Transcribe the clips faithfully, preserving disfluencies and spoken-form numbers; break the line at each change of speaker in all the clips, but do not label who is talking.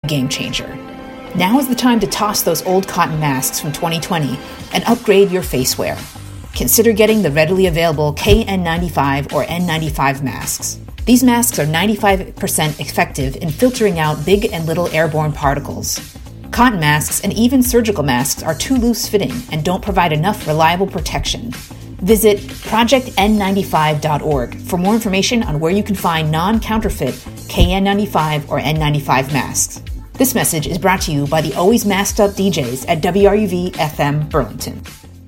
game changer. Now is the time to toss those old cotton masks from twenty twenty and upgrade your face wear. Consider getting the readily available K N ninety-five or N ninety-five masks. These masks are ninety-five percent effective in filtering out big and little airborne particles. Cotton masks and even surgical masks are too loose-fitting and don't provide enough reliable protection. Visit project N ninety-five dot org for more information on where you can find non-counterfeit K N ninety-five or N ninety-five masks. This message is brought to you by the Always Masked Up D Js at W R U V F M Burlington.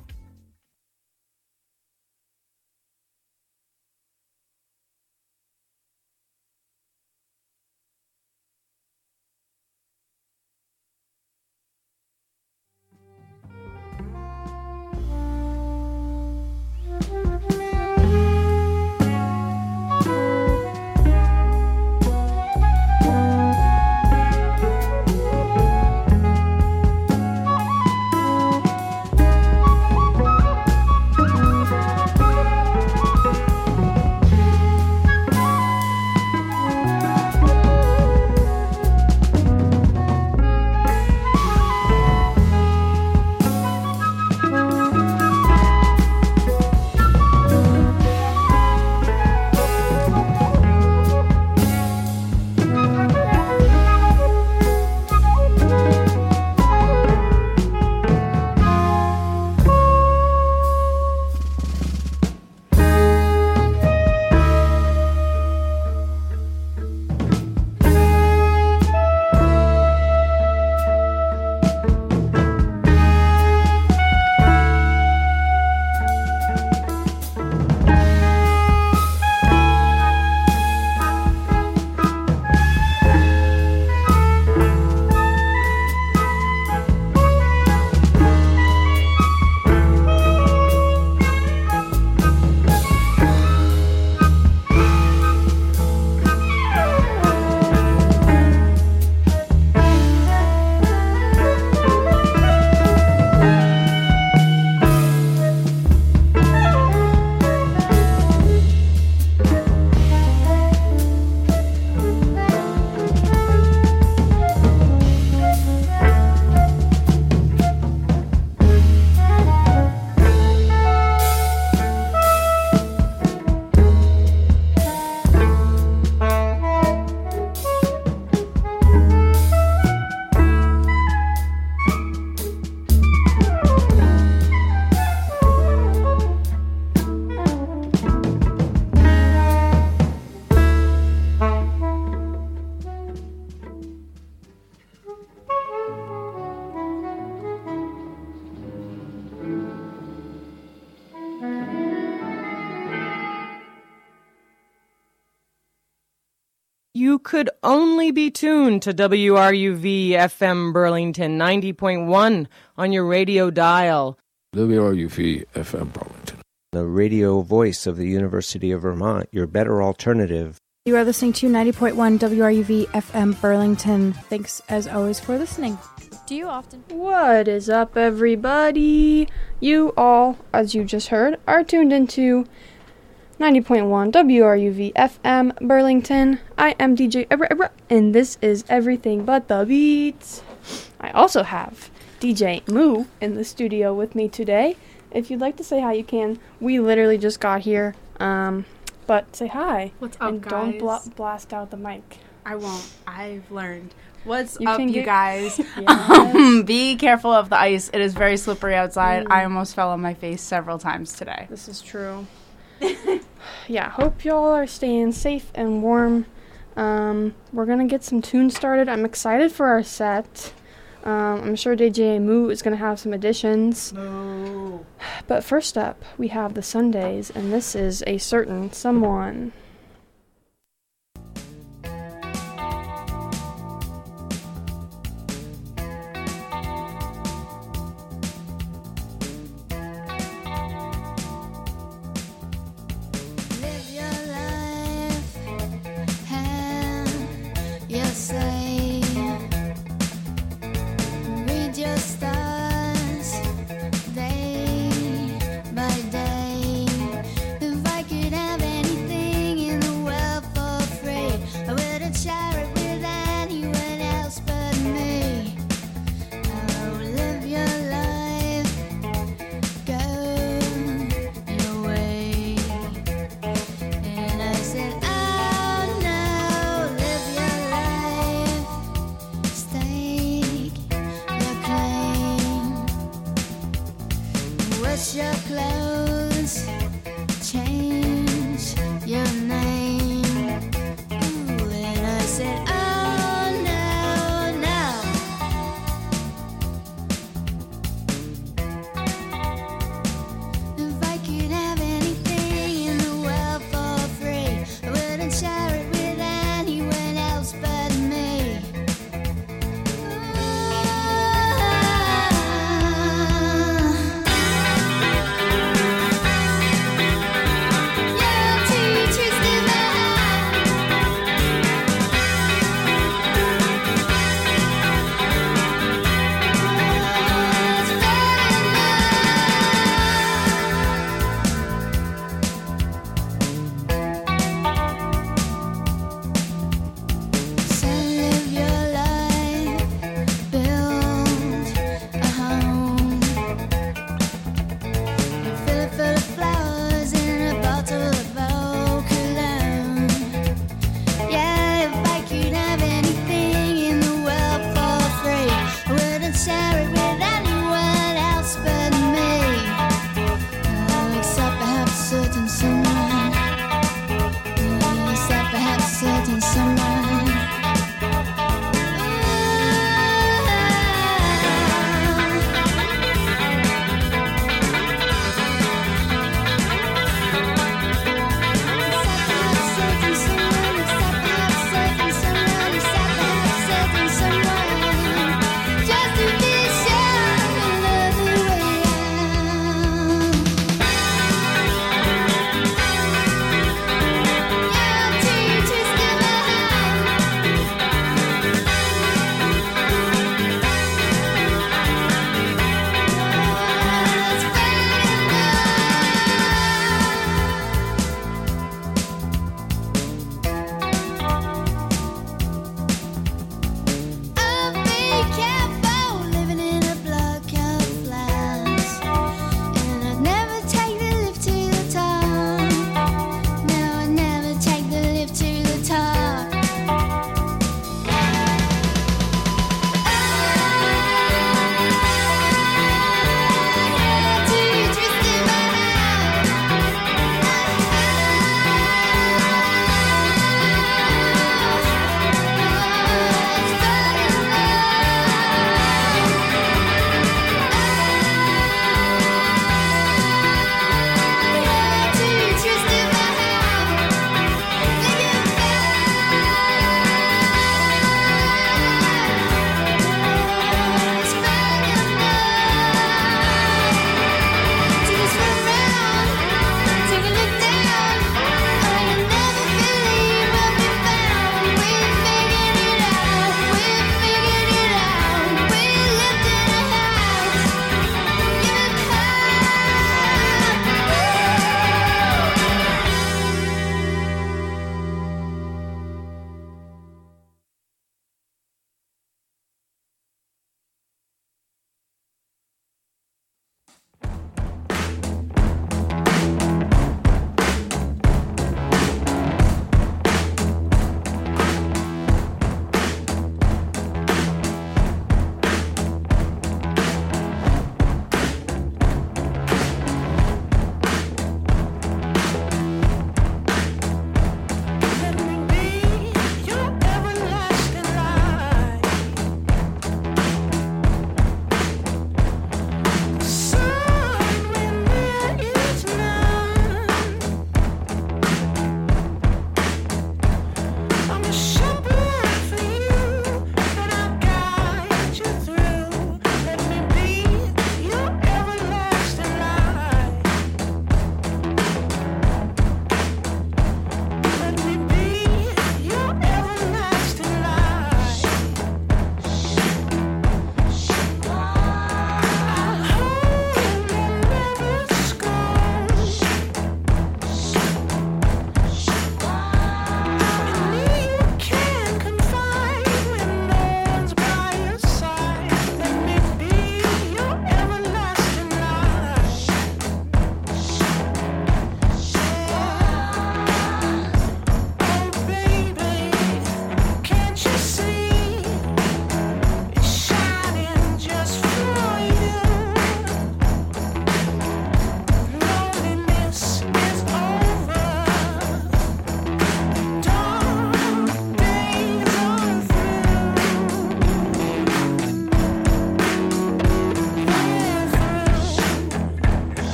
You could only be tuned to W R U V F M Burlington ninety point one on your radio dial.
W R U V F M Burlington,
the radio voice of the University of Vermont, your better alternative.
You are listening to ninety point one W R U V F M Burlington. Thanks, as always, for listening.
Do you often?
What is up, everybody? You all, as you just heard, are tuned into ninety point one W R U V F M Burlington. I am D J Ebra Ebra, and this is Everything But the Beats. I also have D J Moo in the studio with me today. If you'd like to say hi, you can. We literally just got here, um, but say hi.
What's up,
and
guys?
don't bla- blast out the mic.
I won't. I've learned. What's
You
up,
can
you
get-
guys?
Yes.
Um, be careful of the ice. It is very slippery outside.
Mm.
I almost fell on my face several times today.
This is true. Yeah, hope y'all are staying safe and warm. Um, we're gonna get some tunes started. I'm excited for our set. Um, I'm sure D J Moo is gonna have some additions.
No.
But first up, we have the Sundays, and this is A Certain Someone.
Day by day, if I could have anything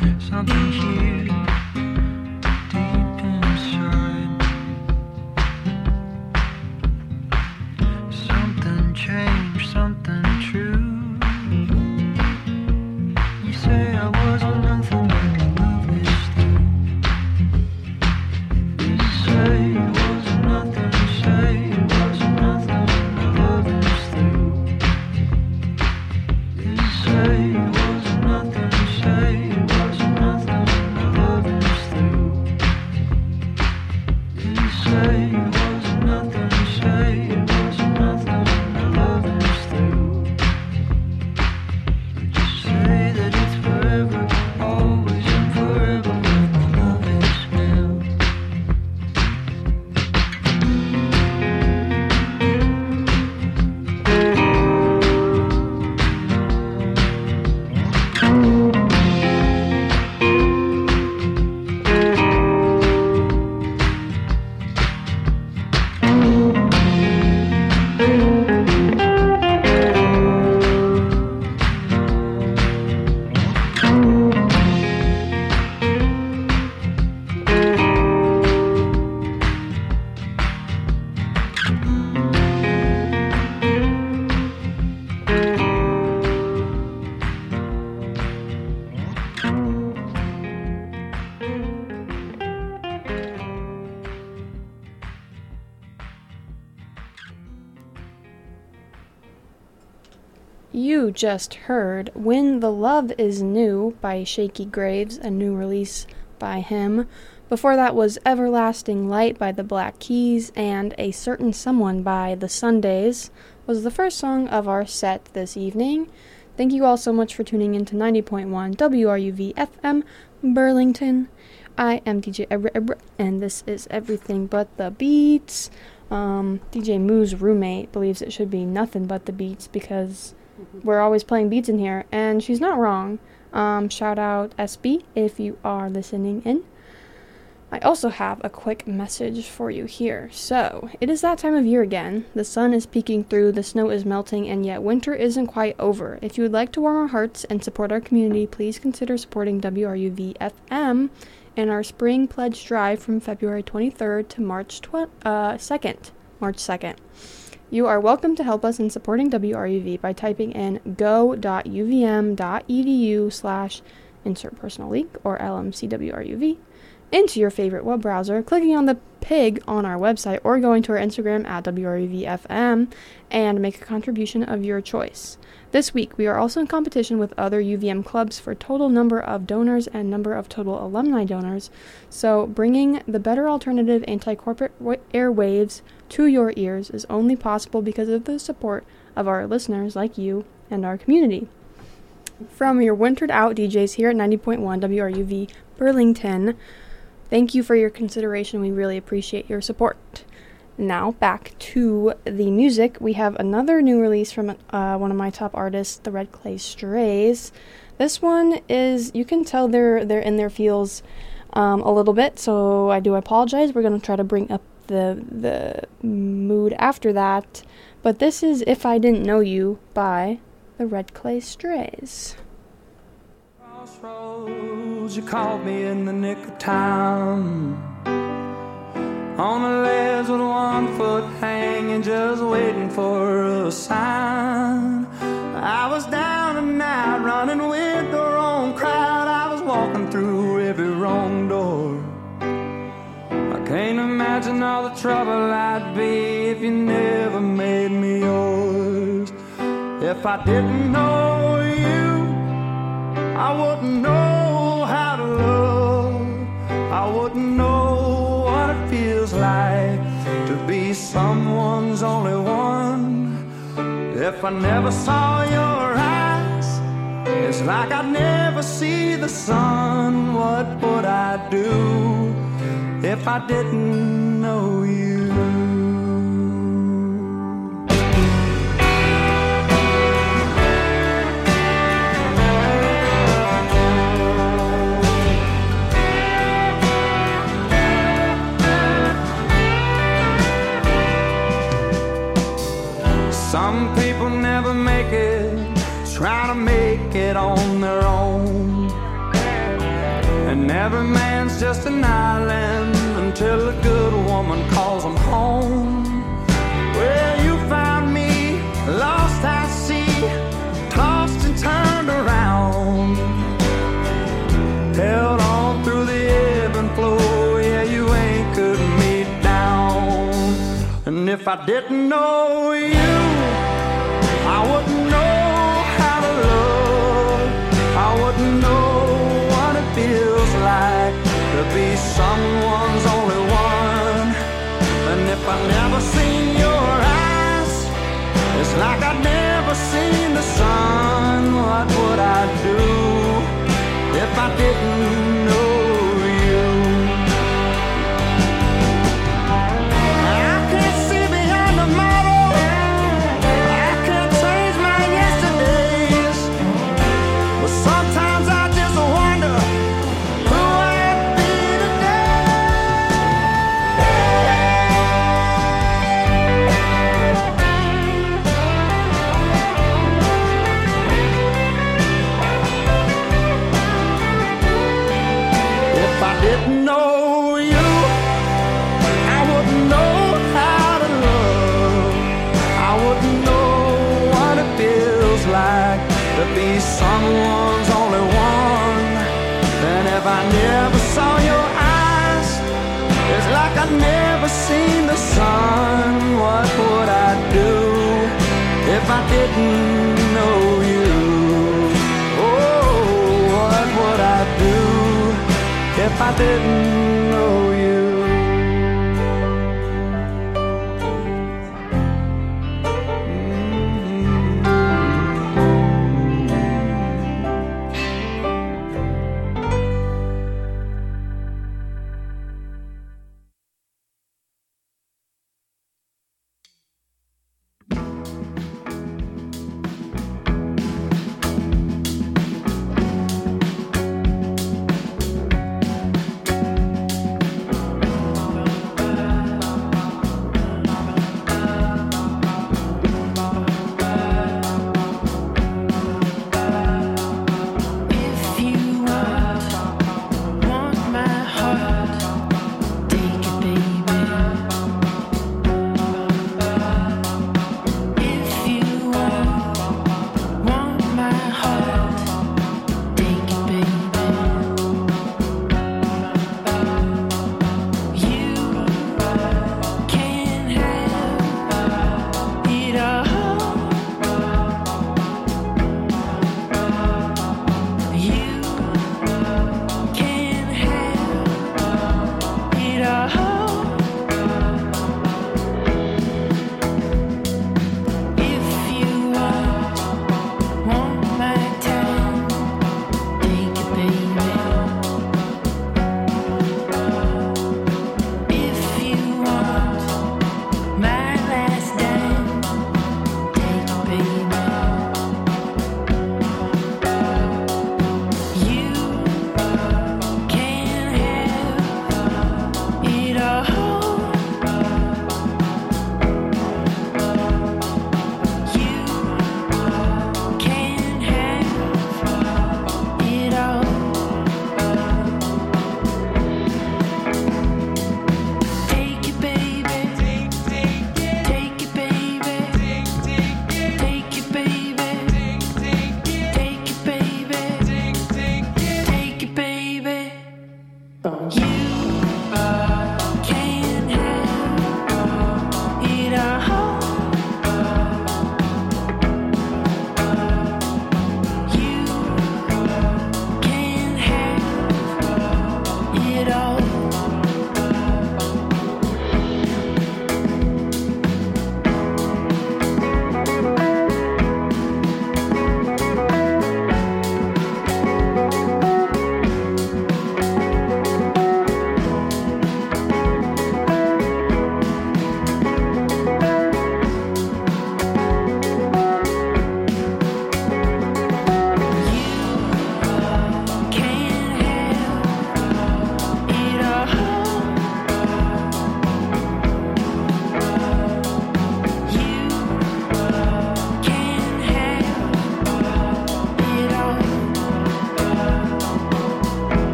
something here deep inside. Something changed, something true. You say I wasn't nothing but love is through. You say it wasn't nothing, say it wasn't nothing but love is through. You say it wasn't nothing, say it wasn't nothing but love is through. You say it wasn't nothing, say it wasn't nothing but love is through. You say that it's forever, always and forever when the love is new.
You just heard When the Love Is New by Shaky Graves, a new release by him. Before that was Everlasting Light by the Black Keys, and A Certain Someone by the Sundays was the first song of our set this evening. Thank you all so much for tuning in to ninety point one W R U V F M Burlington. I am D J Ebra Ebra, and this is Everything But the Beats. Um, D J Moo's roommate believes it should be Nothing But the Beats because we're always playing beats in here, and she's not wrong. Um, shout out S B if you are listening in. I also have a quick message for you here. So, it is that time of year again. The sun is peeking through, the snow is melting, and yet winter isn't quite over. If you would like to warm our hearts and support our community, please consider supporting W R U V F M in our Spring Pledge Drive from February twenty-third to March tw- uh, second. March second. You are welcome to help us in supporting W R U V by typing in go.uvm.edu slash insert personal link or lmcwruv into your favorite web browser, clicking on the pig on our website, or going to our Instagram at W R U V F M and make a contribution of your choice. This week, we are also in competition with other U V M clubs for total number of donors and number of total alumni donors, so bringing the better alternative anti-corporate airwaves to your ears is only possible because of the support of our listeners like you and our community. From your wintered out D Js here at ninety point one W R U V Burlington, thank you for your consideration. We really appreciate your support. Now, back to the music. We have another new release from uh, one of my top artists, the Red Clay Strays. This one is, you can tell they're they're in their feels um, a little bit, so I do apologize. We're going to try to bring up the the mood after that. But this is If I Didn't Know You by the Red Clay Strays.
Crossroads, you called me in the nick of time. On a ledge with one foot hanging, just waiting for a sign. I was down and out, running with the wrong crowd. I was walking through every wrong door. I can't imagine all the trouble I'd be if you never made me yours. If I didn't know you, I wouldn't know how to love. I wouldn't know what it feels like to be someone's only one. If I never saw your eyes, it's like I'd never see the sun. What would I do if I didn't know you? Some people never make it, try to make it on their own. Every man's just an island until a good woman calls him home. Well, you found me lost at sea, tossed and turned around, held on through the ebb and flow. Yeah, you anchored me down. And if I didn't know you, I wouldn't know how to love. I wouldn't know what it feels like to be someone's only one. And if I'd never seen your eyes, it's like I'd never seen the sun. What would I do if I didn't know you? I can't see beyond tomorrow. I can't change my yesterdays. But sometimes I just wonder who I'd be if I didn't know you. I wouldn't know how to love. I wouldn't know what it feels like to be someone's only one. And if I never saw your eyes, it's like I'd never seen the sun. What would I do if I didn't know you? Oh, what would I do if I didn't know you?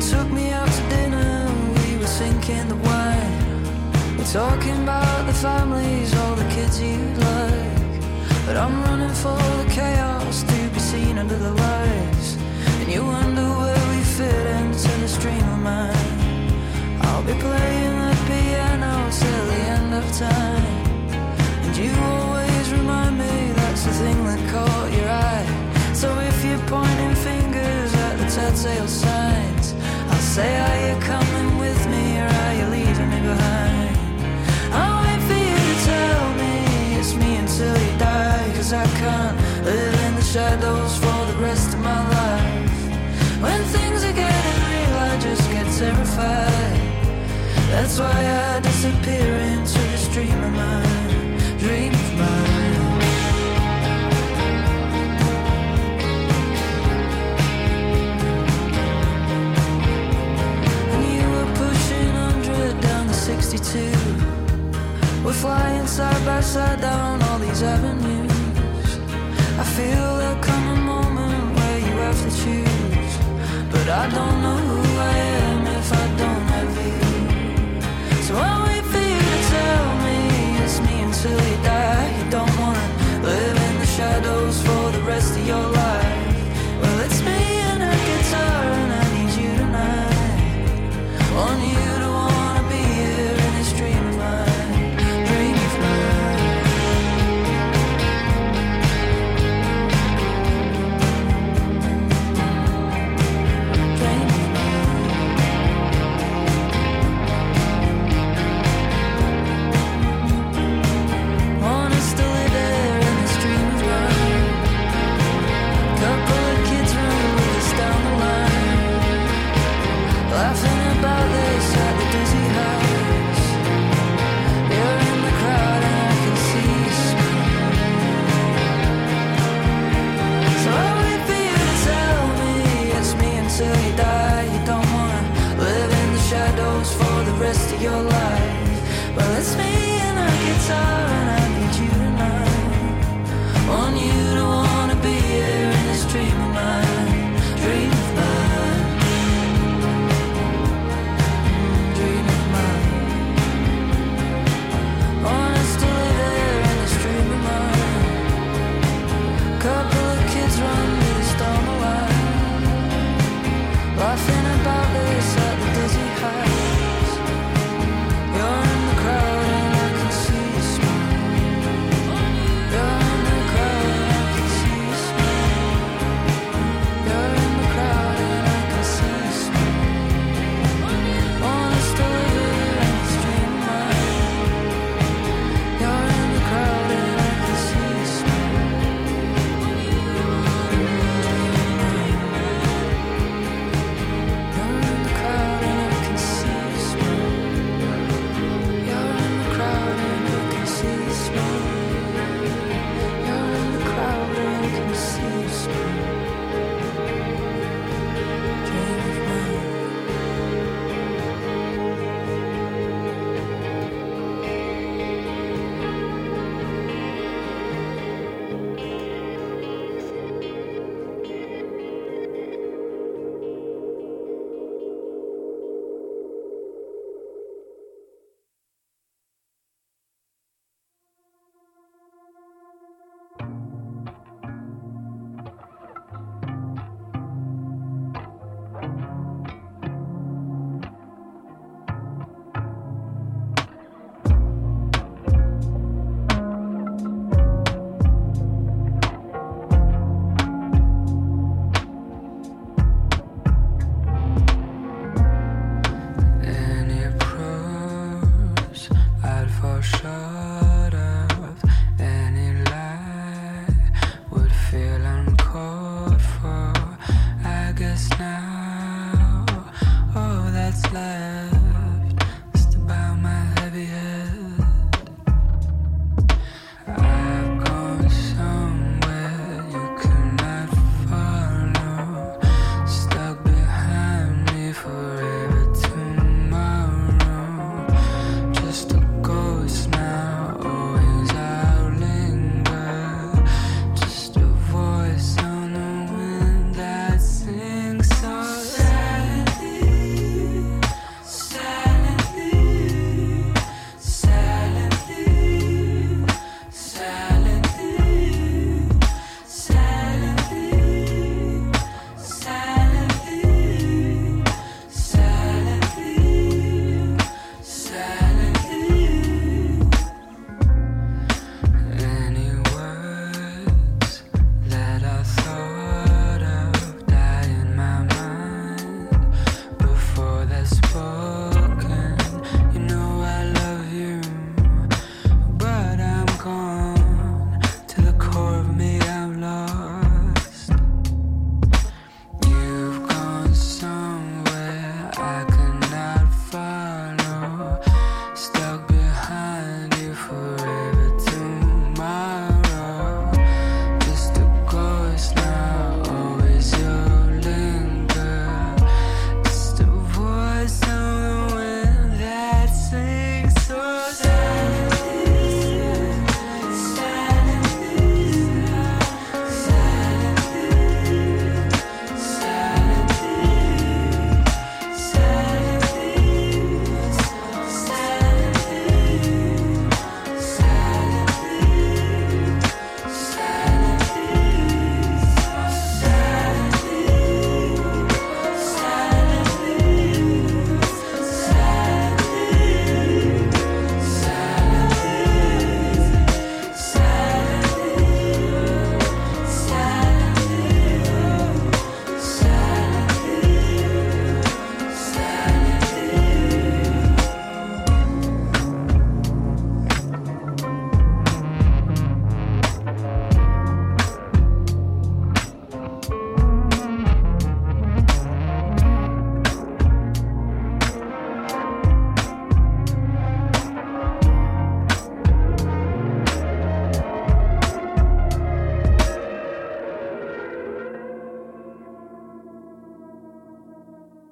took me out to dinner, we were sinking the wine. We're talking about the families, all the kids you like. But I'm running for the chaos to be seen under the lights. And you wonder where we fit into the stream of mine. I'll be playing the piano till the end of time. And you always remind me that's the thing that caught your eye. So if you're pointing fingers at the telltale signs, I'll say, are you coming with me or are you leaving me behind? I'll wait for you to tell me it's me until you die. Cause I can't live in the shadows for the rest of my life. When things are getting real I just get terrified. That's why I disappear into the stream of mine, dream of mine. And you were pushing one hundred down the sixty-two. We're flying side by side down all these avenues. I feel there'll come a moment where you have to choose. But I don't know who I am if I don't have you. So I'll wait for you to tell me it's me until you die. You don't wanna live in the shadows for the rest of your life. Well, it's me and a guitar and I need you tonight. Want you to wanna be here in this dream of mine, dream of mine. Dream of want us to live there in this dream of mine. Couple of kids run with us down the line, laughing about this at the dizzy house. You're in the crowd and I can see you smile. So I'll wait for you to tell me it's me until you die. You don't wanna live in the shadows for the rest of your life. Well, it's me and a guitar and I need you tonight. Want you to wanna be here in this dream of mine, dream of mine, dream of mine. Want us to live there in this dream of mine. Couple of kids run with us down the line, laughing about this at the dizzy heights. You're in the crowd and I can see you smile. You're in the crowd and I can see you smile. You're in the crowd and I can see you smile. Want us to live here in this dream of mine. You're in the crowd and I can see you smile. You're in the crowd and I can see you smile. You're in the crowd and I can see you smile. You're in the crowd and I can see you smile. Dream of mine. Any pros I'd fall short of. Any lie would feel uncalled for. I guess now all that's left is to bow my heavy head. I've gone somewhere you cannot follow, stuck behind me forever tomorrow. Just a ghost now, always I'll linger. Just a voice on the wind that sings so sadly.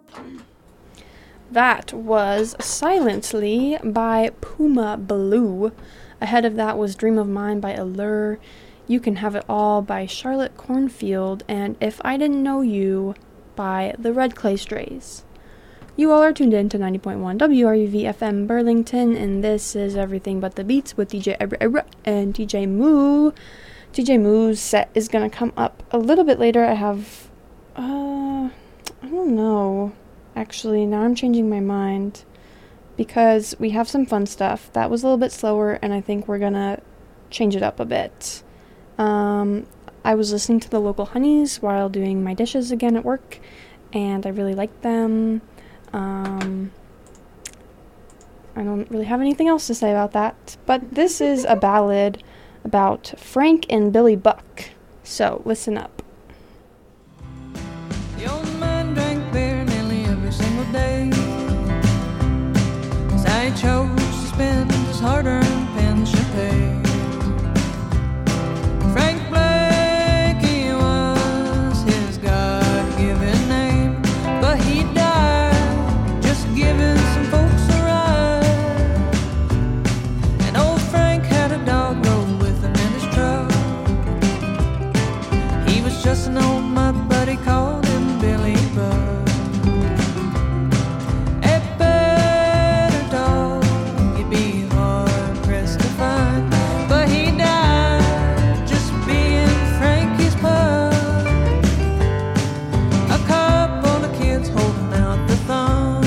That was Silently by Puma Blue. Ahead of that was Dream of Mine by Allure, You Can Have It All by Charlotte Cornfield, and If I Didn't Know You by the Red Clay Strays. You all are tuned in to ninety point one W R U V F M Burlington, and this is Everything But the Beats with D J Ebra Ebra and D J Moo. D J Moo's set is going to come up a little bit later. I have, uh, I don't know. Actually, now I'm changing my mind because we have some fun stuff. That was a little bit slower, and I think we're gonna change it up a bit. Um, I was listening to the Local Honeys while doing my dishes again at work, and I really liked them. Um, I don't really have anything else to say about that, but this is a ballad about Frank and Billy Buck, so listen up.
The old man drank beer nearly every single day, 'cause I chose to spend his hard-earned pension pay. Frank Blake, he was his God-given name, but he died just giving some folks a ride. And old Frank had a dog roll with him in his truck. He was just an old mud, but he called him Billy Buck. A better dog you'd be hard pressed to find, but he died just being Frankie's pup. A couple of kids holding out the thumb,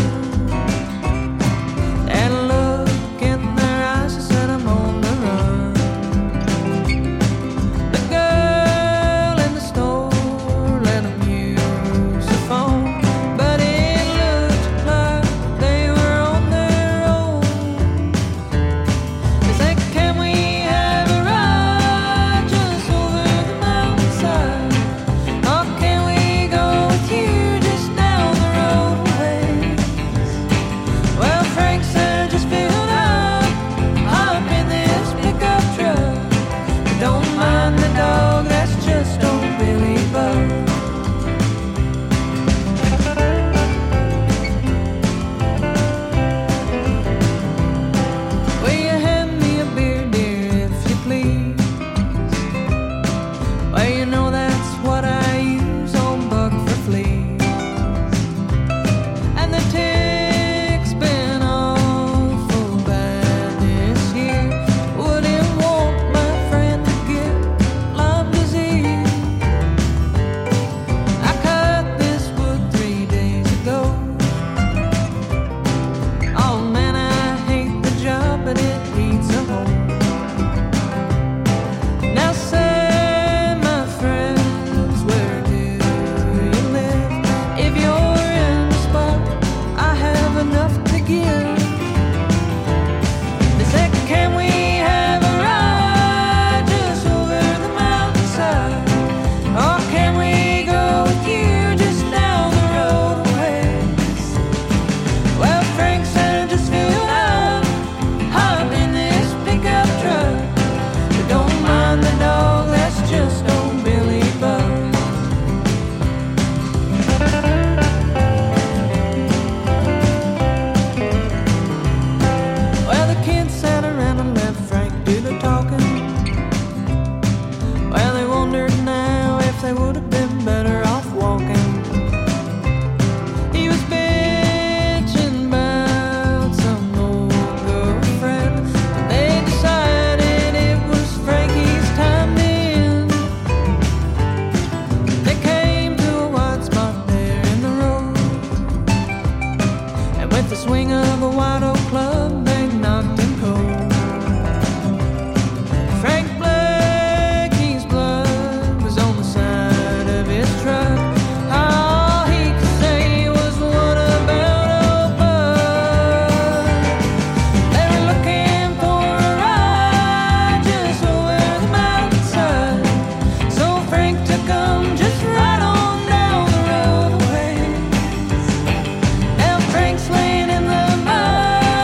that look in their eyes that said I'm on the run. The girl in the store let them use the phone, but it looked like they were on their own. They said, can we have a ride just over the mountainside? Or can we go with you just down the road a ways? Well, Frank said, just fill up, hop in this pickup truck. Don't mind the dog, that's just old Billy Buck. Will you hand me a beer, dear, if you please? Well, you know that's what I use on Buck for fleas. And the tick's been awful bad this year. Wouldn't want my friend to get Lyme disease. I cut this wood three days ago. Oh man, I hate the job, but it needs a home. Now say, my friends, where do you live? If you're in the spot, I have enough to give. They said, can we have a ride just over the mountainside? Or can we go with you just down the road a ways? Well, Frank said, just fill up, hop in this pickup truck. But don't mind the dog, that's just old Billy Buck. Well, the kids sat around and let Frank do the talking. Well, they wondered now if they would have been better off walking. He was bitching about some old girlfriend, but they decided it was Frankie's time to end. They came to a wide spot there in the road, and with the swing of a white oak club, they knocked him cold. Frank Blake, his blood was on the side of his truck. All he could say was, what about old Buck? They were looking for a ride just over the mountainside, so Frank took 'em just right on down the road a ways. Now Frank's laying in the mud,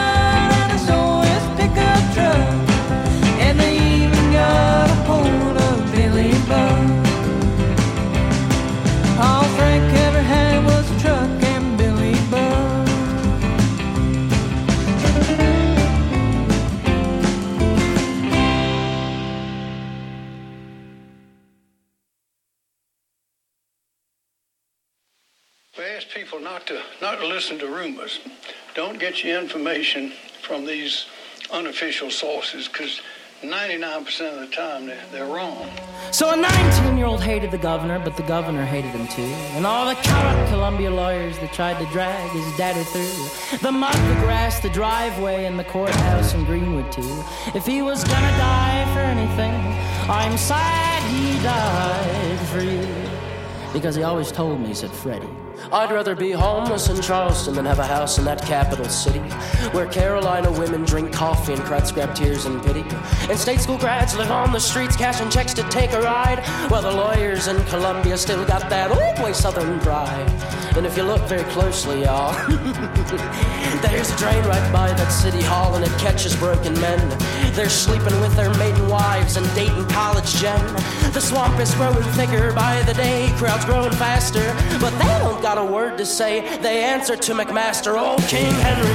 not to not to listen to rumors. Don't get your information from these unofficial sources, because ninety-nine percent of the time they're, they're wrong.
So a nineteen-year-old hated the governor, but the governor hated him too. And all the corrupt Columbia lawyers that tried to drag his daddy through the mud, the grass, the driveway, and the courthouse in Greenwood too. If he was gonna die for anything, I'm sad he died for you. Because he always told me, he said, Freddie, I'd rather be homeless in Charleston than have a house in that capital city where Carolina women drink coffee and crowd scrap tears and pity, and state school grads live on the streets cashing checks to take a ride, while the lawyers in Columbia still got that old boy southern pride. And if you look very closely, y'all, there's a drain right by that city hall, and it catches broken men. They're sleeping with their maiden wives and dating college gen. The swamp is growing thicker by the day, crowds growing faster, but they don't got a word to say. They answer to McMaster. Old King Henry,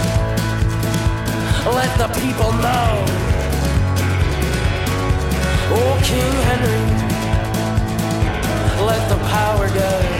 let the people know. Old King Henry, let the power go.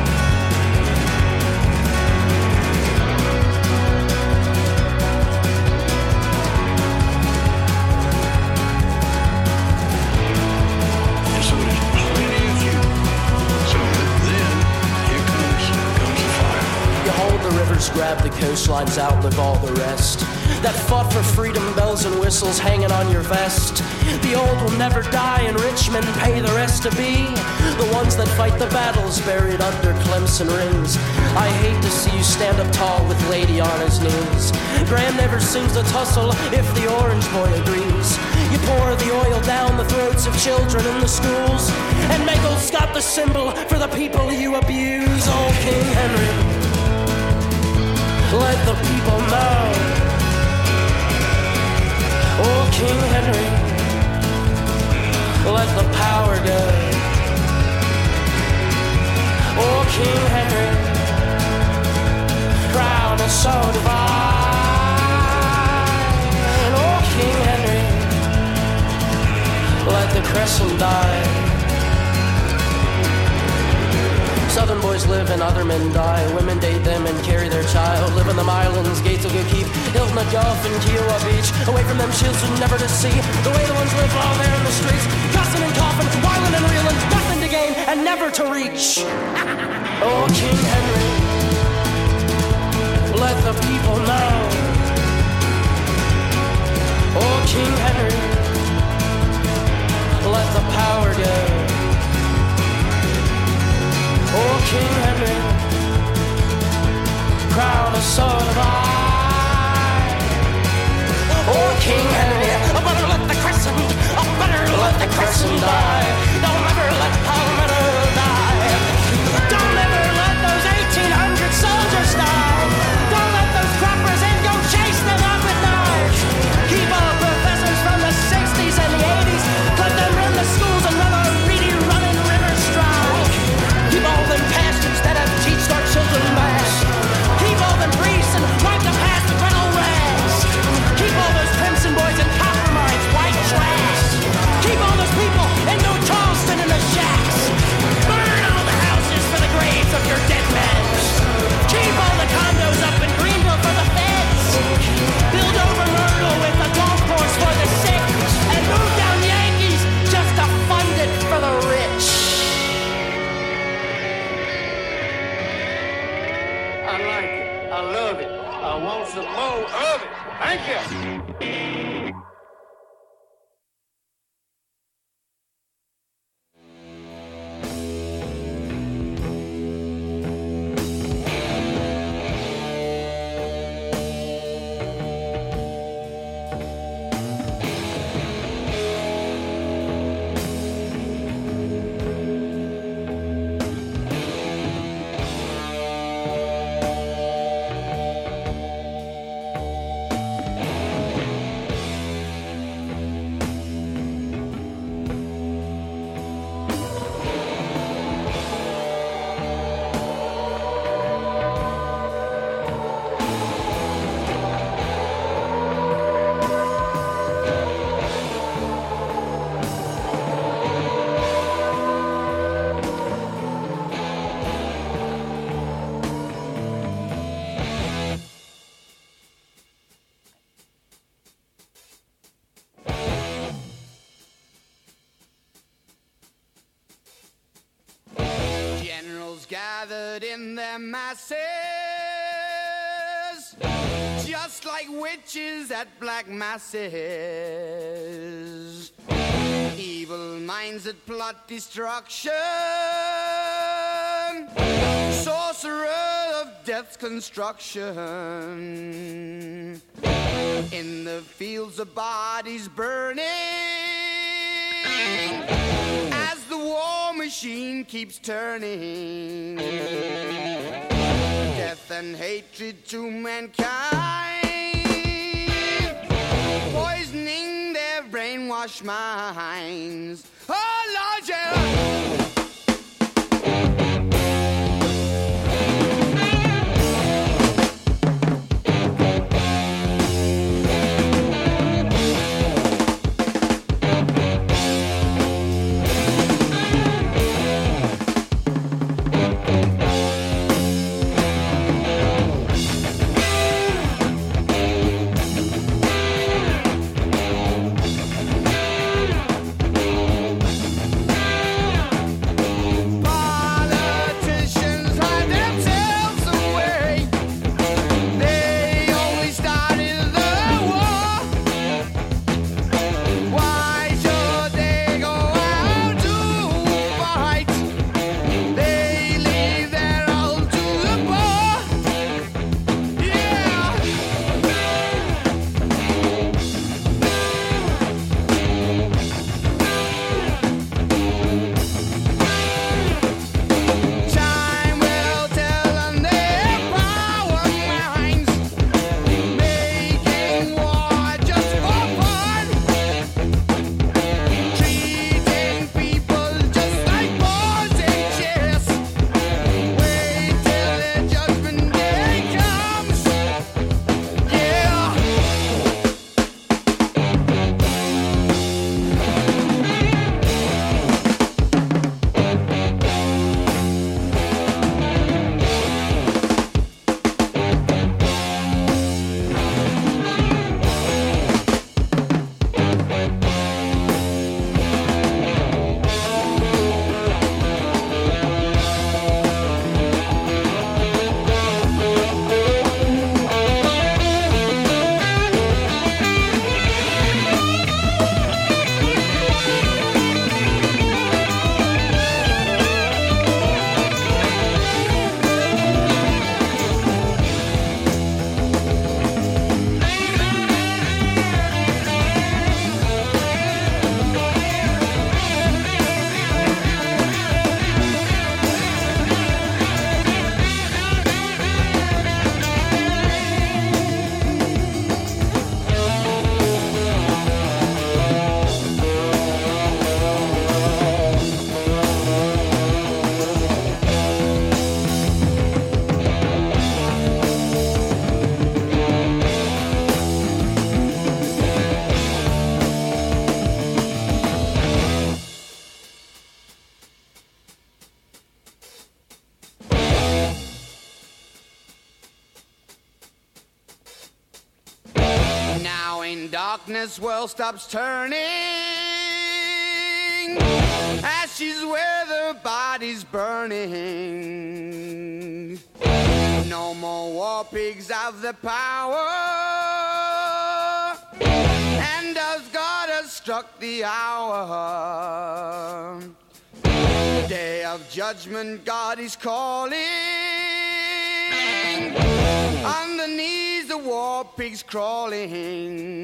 Grab the coastlines, outlive all the rest that fought for freedom, bells and whistles hanging on your vest. The old will never die in Richmond, pay the rest to be the ones that fight the battles buried under Clemson rings. I hate to see you stand up tall with Lady on his knees. Graham never sings a tussle if the orange boy agrees. You pour the oil down the throats of children in the schools and make old Scott the symbol for the people you abuse. Old King Henry, let the people know. Oh, King Henry, let the power go. Oh, King Henry, crown is so divine. Oh, King Henry, let the crescent die. Southern boys live and other men die. Women date them and carry their child. Live on them islands, gates will go keep. Hilton Gulf and Kiowa Beach. Away from them children never to see the way the ones live while they're in the streets. Cussing and coughing, whiling and reeling. Nothing to gain and never to reach. Oh, King Henry, let the people know. Oh, King Henry, let the power go. Oh, King Henry, crown is so divine. Oh, King Henry, I better let the crescent, I better let the crescent die. Don't ever let Palmetto die. Don't ever let those eighteen hundred soldiers die. Don't let those croppers in, go chase them up at night. Keep all professors from the sixties and the eighties. Let them run the schools and run a reedy running river stride. Keep all them pastors that have teached our children mass. Keep all them priests and wipe the past with rental rags. Keep all those Crimson boys and copper mines, white trash. Keep all those people in New Charleston in the shacks. Burn all the houses for the graves of your dead men. Keep all the condos up in Greenville for the feds. Build over Myrtle with a golf course for the sick. And move down Yankees just to fund it for the rich.
I like it. I love it. I want some more of it. Thank you.
gathered in their masses, just like witches at black masses. Evil minds that plot destruction, sorcerer of death's construction. In the fields of bodies burning, as the war machine keeps turning. Death and hatred to mankind, poisoning their brainwashed minds. Oh Lord, yeah. Darkness world stops turning, ashes where the body's burning. No more war pigs have the power, and as God has struck the hour, day of judgment God is calling. On the knees the war pigs crawling,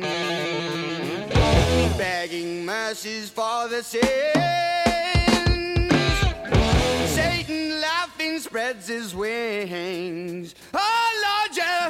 begging mercies for the sins. Satan laughing spreads his wings. Oh Lord, yeah.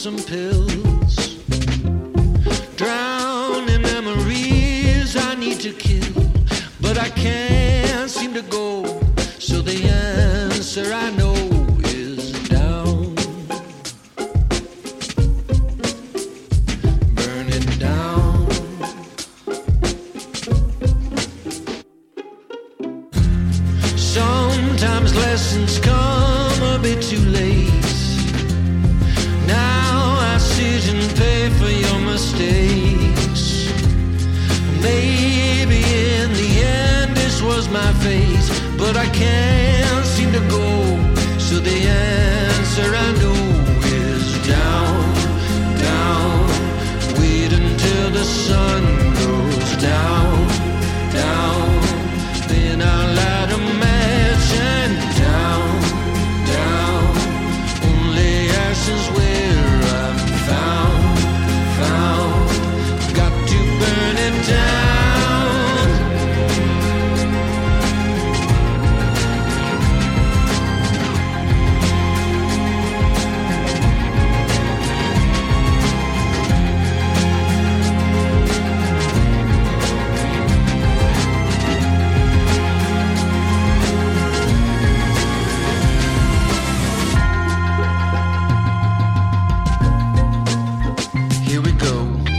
some pills. Drown in memories I need to kill, but I can't seem to go. So the answer I know is down. Burn it down. Sometimes lessons come a bit too late. Now I sit and pay for your mistakes. Maybe in the end this was my fate, but I can't seem to go. So the answer I know is down, down. Wait until the sun goes down, down. Then I'll light a match and down, down. Only ashes where I'm found, found. Got to burn it down. Here we go.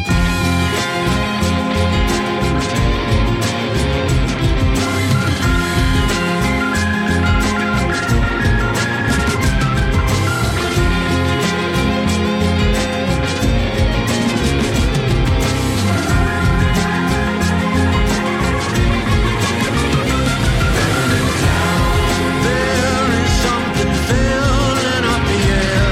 There is something filling up the air.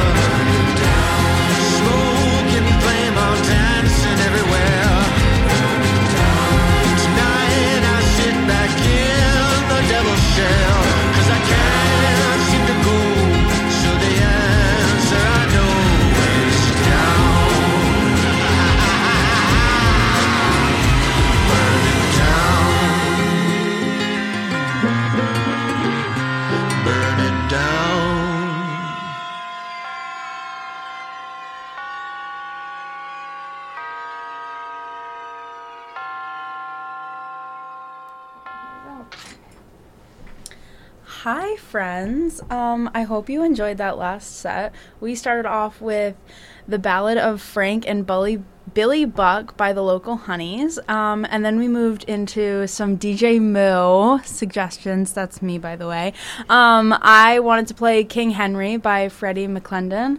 Smoke and flame are dancing everywhere. Tonight I sit back in the devil's shell, 'cause I can't seem to go. So the answer I know is down. Burn it down. Burn it down.
Hi, friends. Um, I hope you enjoyed that last set. We started off with The Ballad of Frank and Bully, Billy Buck by the Local Honeys. Um, and then we moved into some D J Moo suggestions. That's me, by the way. Um, I wanted to play King Henry by Freddie McClendon.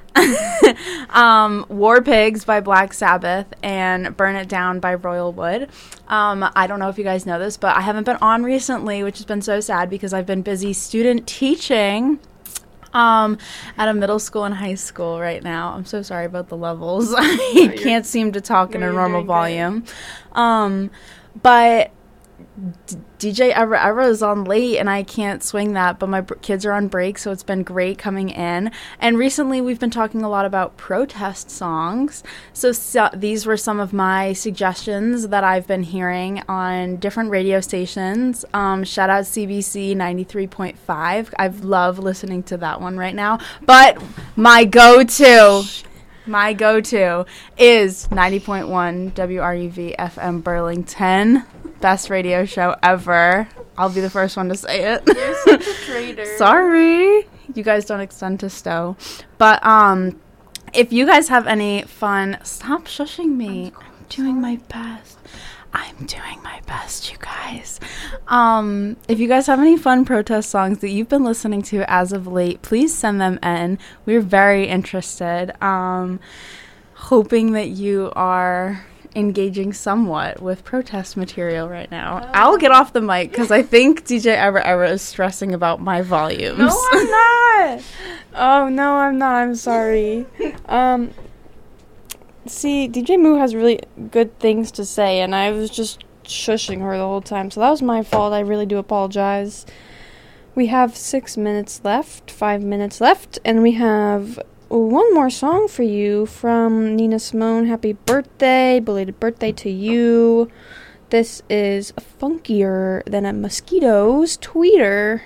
um, War Pigs by Black Sabbath, and Burn It Down by Royal Wood. Um, I don't know if you guys know this, but I haven't been on recently, which has been so sad because I've been busy student teaching um, at a middle school and high school right now. I'm so sorry about the levels. I can't seem to talk in a normal volume. Um, but D- DJ Ever Ever is on late and I can't swing that, but my br- kids are on break, so it's been great coming in. And recently we've been talking a lot about protest songs, so, so these were some of my suggestions that I've been hearing on different radio stations. Um, shout out C B C ninety-three point five. I love listening to that one right now, but my go-to my go-to is ninety point one W R U V F M Burlington. Best radio show ever. I'll be the first one to say it.
You're such a traitor.
Sorry. You guys don't extend to Stowe. But um, if you guys have any fun... Stop shushing me. I'm doing my best. I'm doing my best, you guys. Um, if you guys have any fun protest songs that you've been listening to as of late, please send them in. We're very interested. Um, hoping that you are engaging somewhat with protest material right now. Oh. I'll get off the mic because I think D J Ever Ever is stressing about my volumes.
No, I'm not. Oh, no, I'm not. I'm sorry. um, see, D J Moo has really good things to say, and I was just shushing her the whole time, so that was my fault. I really do apologize. We have six minutes left, five minutes left, and we have one more song for you from Nina Simone. Happy birthday, belated birthday to you. This is funkier than a mosquito's tweeter.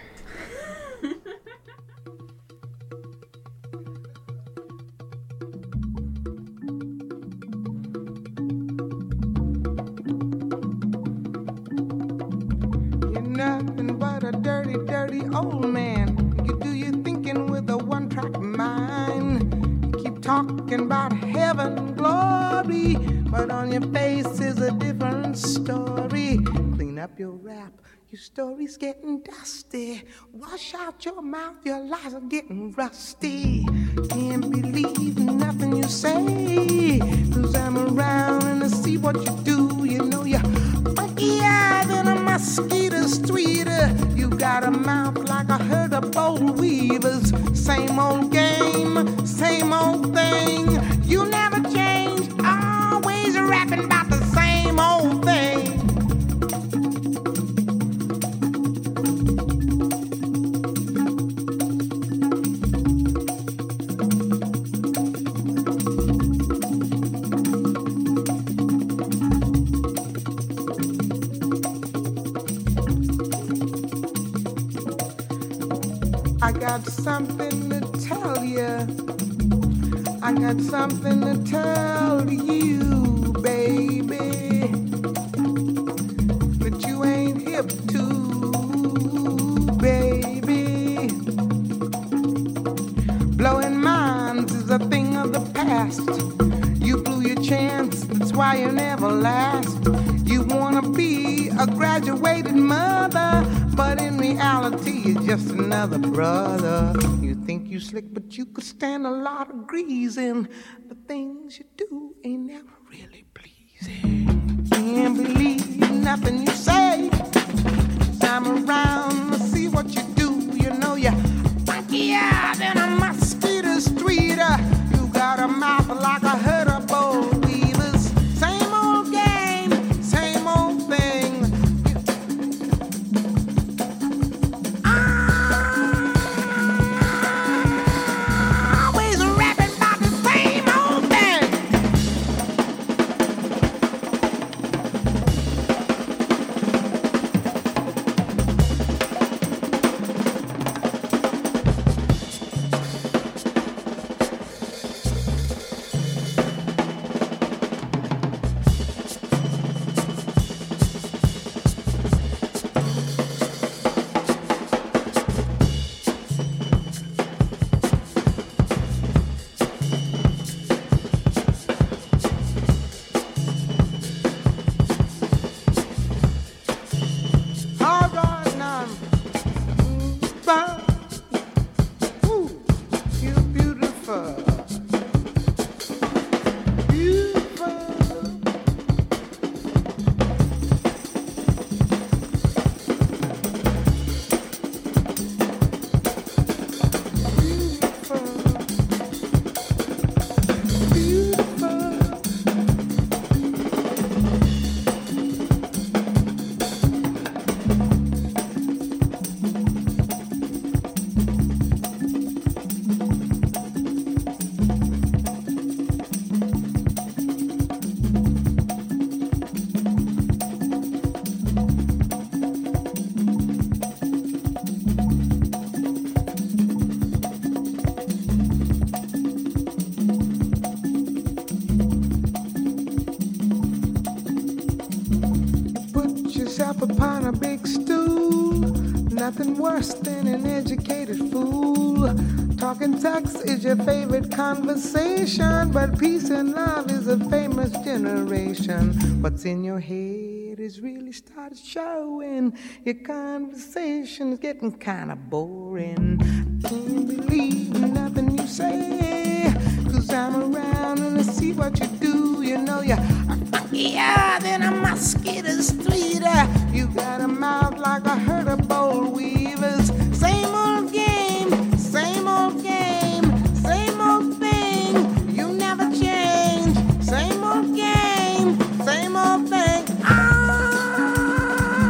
nothing but a dirty, dirty old man. You do your thinking with a one-track mind. You keep talking about heaven and glory, but on your face is a different story. Clean up your rap, your story's getting dusty. Wash out your mouth, your lies are getting rusty. Can't believe nothing you say, 'cause I'm around and I see what you do. You know you're funkier than a mosquito streeter. You got a mouth like a herd of bold weavers. Same old game, same old thing. You never change, always rapping about the same old thing. I got something to tell you. I got something to tell you, baby, that you ain't hip to, baby. Blowing minds is a thing of the past. You blew your chance, that's why you never last. You wanna be a graduated mother, but in reality you're just another brother. You think you slick, but you could stand a lot of greasing. The things you do ain't never really pleasing. Can't believe nothing you say. I'm around to see what you do. You know you're funkier than a mosquito streeter. You got a mouth like a herd of bold weavers. Same old game, same old thing. Always rapping about the same old thing. All right now. But, ooh, you're beautiful. Beautiful. Beautiful. Beautiful. Put yourself upon a big stool. Nothing worse than an educated fool. Talking sex is your favorite conversation, but peace and love is a famous generation. What's in your head is really started showing. Your conversation's getting kind of boring. Can't believe nothing you say, 'cause I'm around and I see what you do. You know you're funkier than a mosquito streeter.